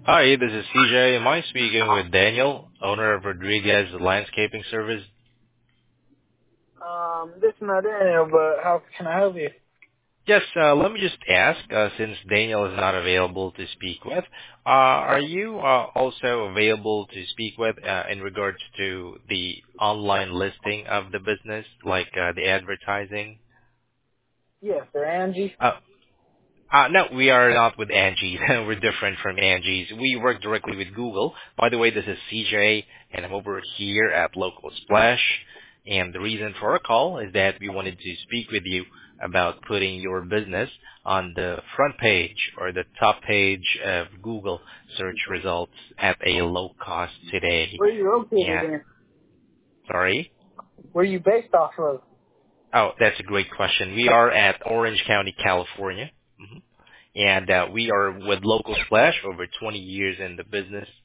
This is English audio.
Hi, this is CJ. Am I speaking with Daniel, owner of Rodriguez Landscaping Service? This is not Daniel, but how can I help you? Yes, let me just ask, since Daniel is not available to speak with, are you also available to speak with in regards to the online listing of the business, like the advertising? Yes, sir, Angie. No, we are not with Angie's. We're different from Angie's. We work directly with Google. By the way, this is CJ, and I'm over here at Local Splash. And the reason for our call is that we wanted to speak with you about putting your business on the front page or the top page of Google search results at a low cost today. Where are you located Yeah, in? sorry. Where are you based off of? Oh, that's a great question. We are at Orange County, California. Mhm. And we are with Local Splash over 20 years in the business.